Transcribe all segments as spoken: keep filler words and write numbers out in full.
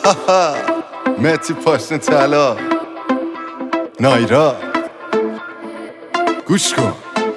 متی پاشن طلا نایرا گوش کن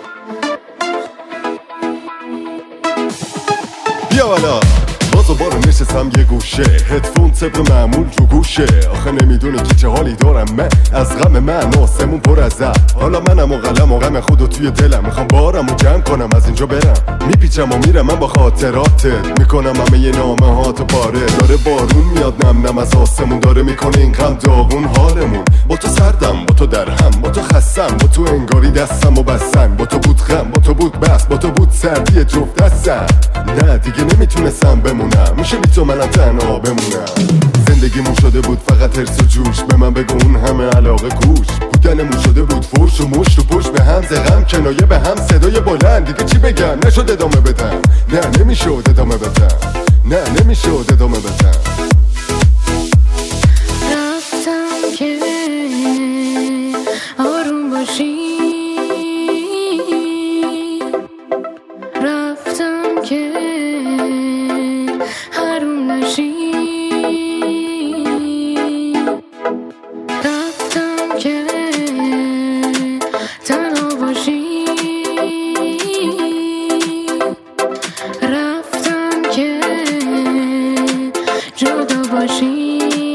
بیا بالا باز دوباره نشستم یه گوشه هدفون طبق معمول تو گوشه آخه نمیدونی که چه حالی دارم من از غم من آسمون پر از اب حالا منم و قلم و غم خودو توی دلم میخوام بارم و جمع کنم از اینجا برم میپیچم و میرم من با خاطراتت میکنم همه یه نامه هاتو پاره داره بارون میاد نم نم از آسمون داره میکنه این غم داغون حالمون با تو سردم با تو در هم با تو خستم با تو انگاری دستم و بستن با تو بود غم با تو بود بس با تو بود سردی جفت دستم نه دیگه نمیتونستم بمونم میشه بی تو منم تنها بمونم زندگیمون شده بود فقط هرس و جوش به من بگو اون همه علاقه کوش بودنمون شده بود فرش و مشت و پشت به هم زغم کنایه به هم صدای بلند دیگه چی بگم نشد ادامه بدم نه نمیشد ادامه بدم نه نمیشد ادامه بدم رفتم که آروم باشی رفتم که حروم نشی رفتم که تنها باشی رفتم که جدا باشی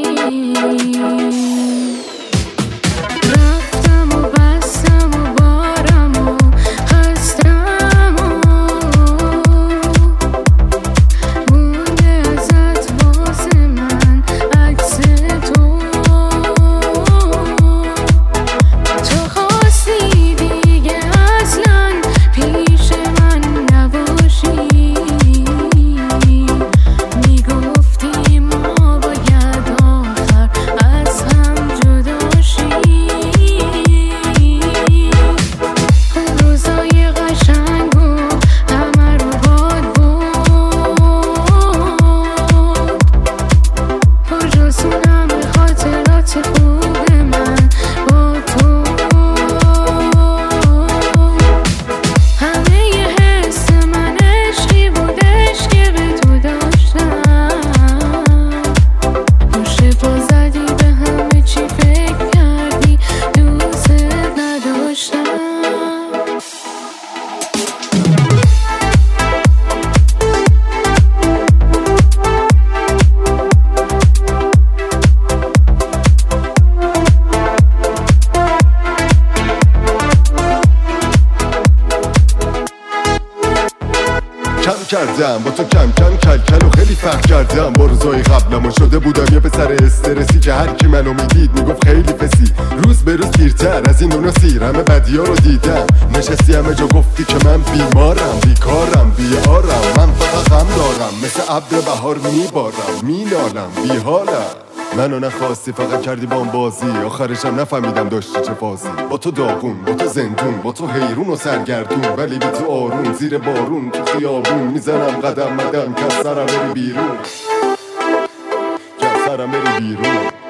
کردم با تو کم کم کل کل و خیلی فرق کردم با روزای قبلم و شده بودم یه پسر استرسی که هر کی منو میدید میگفت خیلی فسی روز به روز پیرتر از این دنیا سیر همه بدیا رو دیدم نشستی همه جا گفتی که من بیمارم بیکارم بیارم من فقط غم دارم مثل ابر بهار میبارم مینالم بیحالم منو نخواستی فقط کردی با اون بازی آخرشم نفهمیدم داشتی چه فازی با تو داغون با تو زندون با تو حیرون و سرگردون ولی بی تو آروم زیر بارون تو خیابون میزنم قدم مدم که از سرم بری بیرون که از سرم بری بیرون